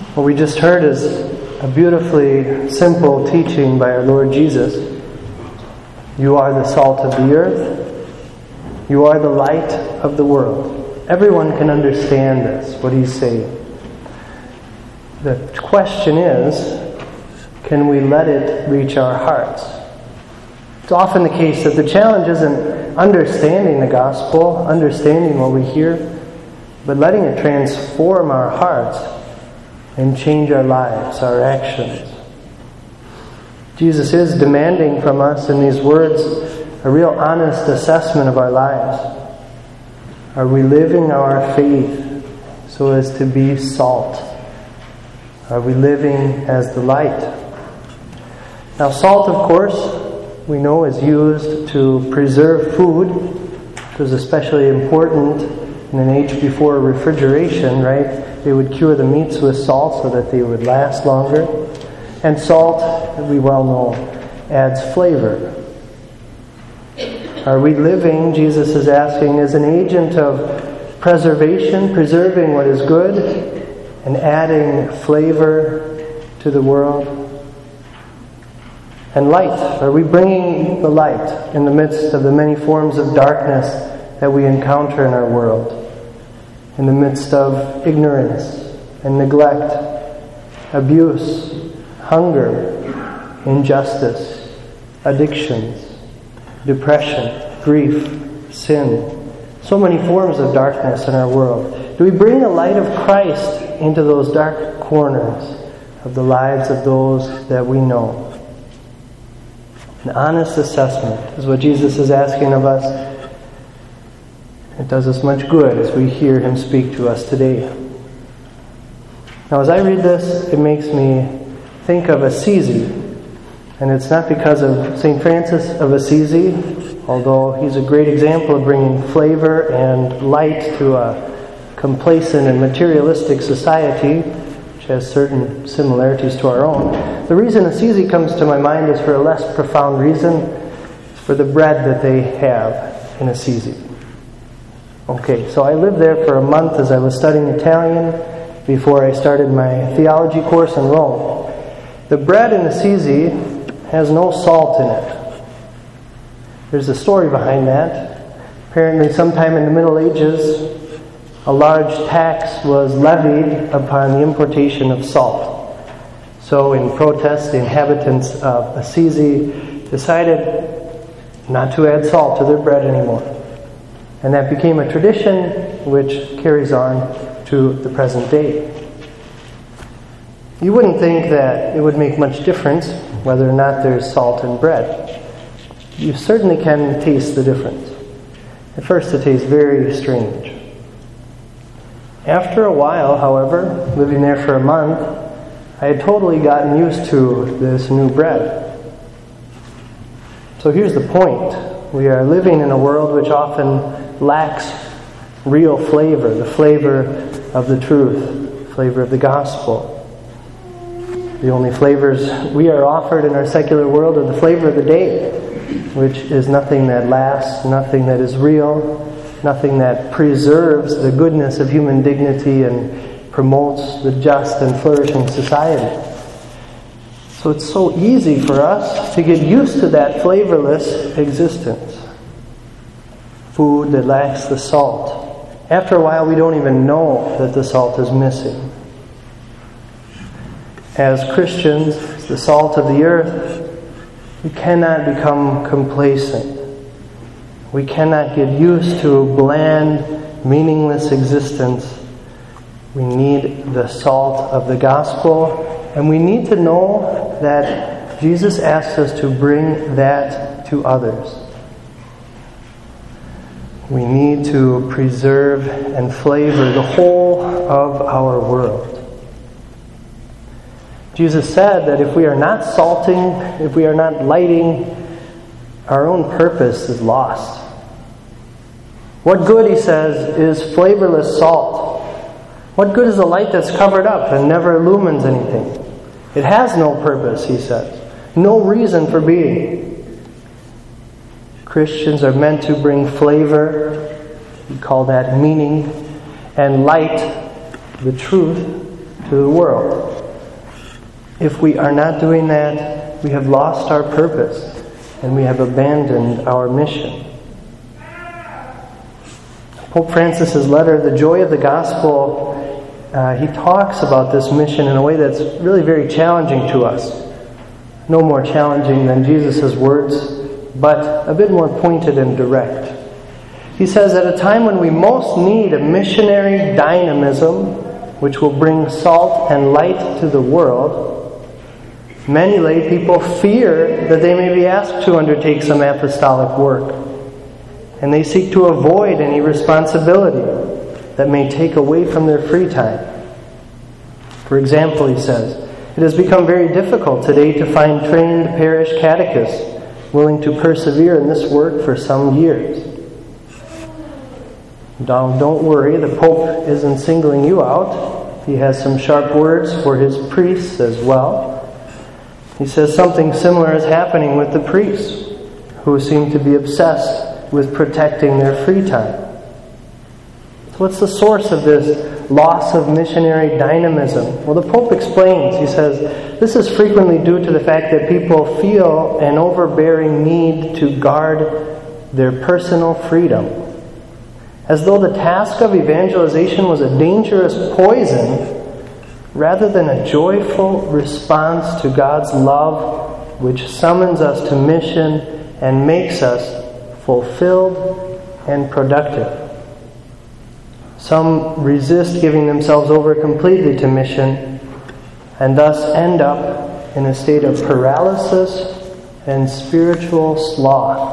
What we just heard is a beautifully simple teaching by our Lord Jesus. You are the salt of the earth. You are the light of the world. Everyone can understand this, what he's saying. The question is, can we let it reach our hearts? It's often the case that the challenge isn't understanding the gospel, understanding what we hear, but letting it transform our hearts and change our lives, our actions. Jesus is demanding from us in these words a real honest assessment of our lives. Are we living our faith so as to be salt? Are we living as the light? Now, salt, of course, we know is used to preserve food. It was especially important in an age before refrigeration, right? They would cure the meats with salt so that they would last longer. And salt, we well know, adds flavor. Are we living, Jesus is asking, as an agent of preservation, preserving what is good, and adding flavor to the world? And light, are we bringing the light in the midst of the many forms of darkness that we encounter in our world? In the midst of ignorance and neglect, abuse, hunger, injustice, addictions, depression, grief, sin. So many forms of darkness in our world. Do we bring the light of Christ into those dark corners of the lives of those that we know? An honest assessment is what Jesus is asking of us. It does us much good as we hear Him speak to us today. Now, as I read this, it makes me think of Assisi. And it's not because of St. Francis of Assisi, although he's a great example of bringing flavor and light to a complacent and materialistic society, which has certain similarities to our own. The reason Assisi comes to my mind is for a less profound reason. It's for the bread that they have in Assisi. Okay, so I lived there for a month as I was studying Italian before I started my theology course in Rome. The bread in Assisi has no salt in it. There's a story behind that. Apparently sometime in the Middle Ages, a large tax was levied upon the importation of salt. So in protest, the inhabitants of Assisi decided not to add salt to their bread anymore. And that became a tradition which carries on to the present day. You wouldn't think that it would make much difference whether or not there's salt in bread. You certainly can taste the difference. At first it tastes very strange. After a while, however, living there for a month, I had totally gotten used to this new bread. So here's the point. We are living in a world which often lacks real flavor, the flavor of the truth, the flavor of the gospel. The only flavors we are offered in our secular world are the flavor of the day, which is nothing that lasts, nothing that is real, nothing that preserves the goodness of human dignity and promotes the just and flourishing society. So it's so easy for us to get used to that flavorless existence. Food that lacks the salt. After a while, we don't even know that the salt is missing. As Christians, as the salt of the earth, we cannot become complacent. We cannot get used to a bland, meaningless existence. We need the salt of the gospel, and we need to know that Jesus asks us to bring that to others. We need to preserve and flavor the whole of our world. Jesus said that if we are not salting, if we are not lighting, our own purpose is lost. What good, he says, is flavorless salt? What good is a light that's covered up and never illumines anything? It has no purpose, he says. No reason for being. Christians are meant to bring flavor, we call that meaning, and light, the truth, to the world. If we are not doing that, we have lost our purpose and we have abandoned our mission. Pope Francis's letter, The Joy of the Gospel, he talks about this mission in a way that's really very challenging to us. No more challenging than Jesus' words, but a bit more pointed and direct. He says, at a time when we most need a missionary dynamism, which will bring salt and light to the world, many lay people fear that they may be asked to undertake some apostolic work, and they seek to avoid any responsibility that may take away from their free time. For example, he says, it has become very difficult today to find trained parish catechists willing to persevere in this work for some years. Now, don't worry, the Pope isn't singling you out. He has some sharp words for his priests as well. He says something similar is happening with the priests, who seem to be obsessed with protecting their free time. So what's the source of this loss of missionary dynamism? Well, the Pope explains. He says, this is frequently due to the fact that people feel an overbearing need to guard their personal freedom, as though the task of evangelization was a dangerous poison rather than a joyful response to God's love, which summons us to mission and makes us fulfilled and productive. Some resist giving themselves over completely to mission and thus end up in a state of paralysis and spiritual sloth.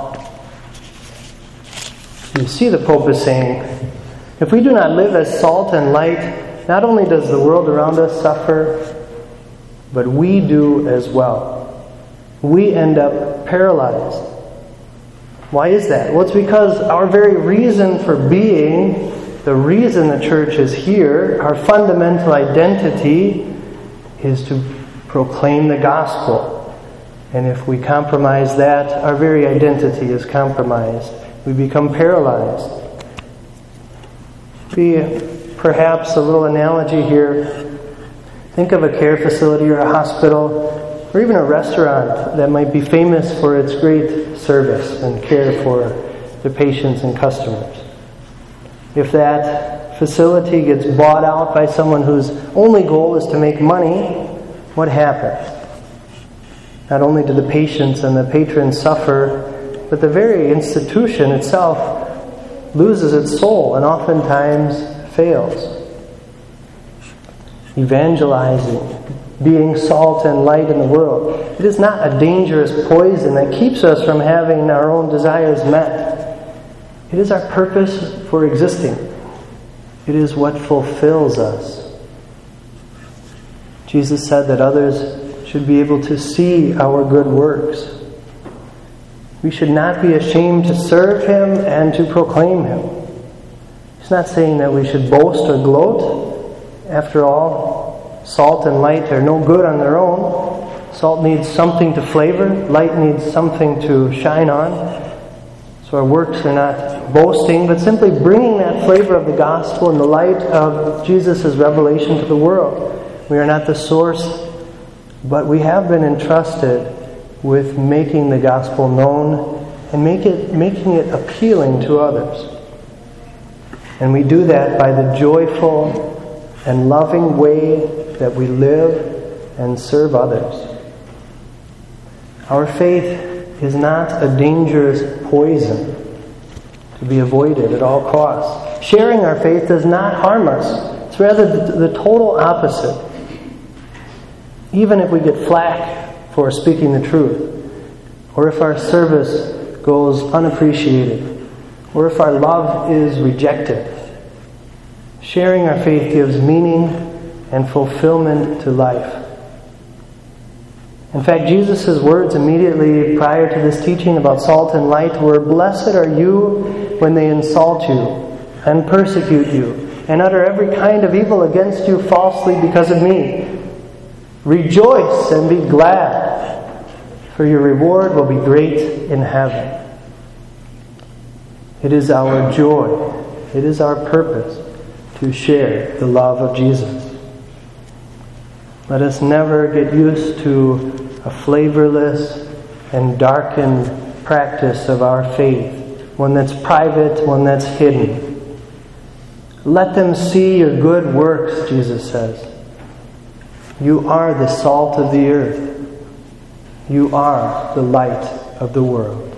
You see, the Pope is saying, if we do not live as salt and light, not only does the world around us suffer, but we do as well. We end up paralyzed. Why is that? Well, it's because our very reason for being, the reason the church is here, our fundamental identity is to proclaim the gospel. And if we compromise that, our very identity is compromised. We become paralyzed. Perhaps a little analogy here. Think of a care facility or a hospital or even a restaurant that might be famous for its great service and care for the patients and customers. If that facility gets bought out by someone whose only goal is to make money, what happens? Not only do the patients and the patrons suffer, but the very institution itself loses its soul and oftentimes fails. Evangelizing, being salt and light in the world, it is not a dangerous poison that keeps us from having our own desires met. It is our purpose for existing. It is what fulfills us. Jesus said that others should be able to see our good works. We should not be ashamed to serve Him and to proclaim Him. He's not saying that we should boast or gloat. After all, salt and light are no good on their own. Salt needs something to flavor. Light needs something to shine on. So our works are not boasting, but simply bringing that flavor of the gospel and the light of Jesus' revelation to the world. We are not the source, but we have been entrusted with making the gospel known and making it appealing to others. And we do that by the joyful and loving way that we live and serve others. Our faith is not a dangerous poison to be avoided at all costs. Sharing our faith does not harm us. It's rather the total opposite. Even if we get flack for speaking the truth, or if our service goes unappreciated, or if our love is rejected, sharing our faith gives meaning and fulfillment to life. In fact, Jesus' words immediately prior to this teaching about salt and light were, "Blessed are you when they insult you and persecute you and utter every kind of evil against you falsely because of me. Rejoice and be glad, for your reward will be great in heaven." It is our joy, it is our purpose to share the love of Jesus. Let us never get used to a flavorless and darkened practice of our faith, one that's private, one that's hidden. Let them see your good works, Jesus says. You are the salt of the earth. You are the light of the world.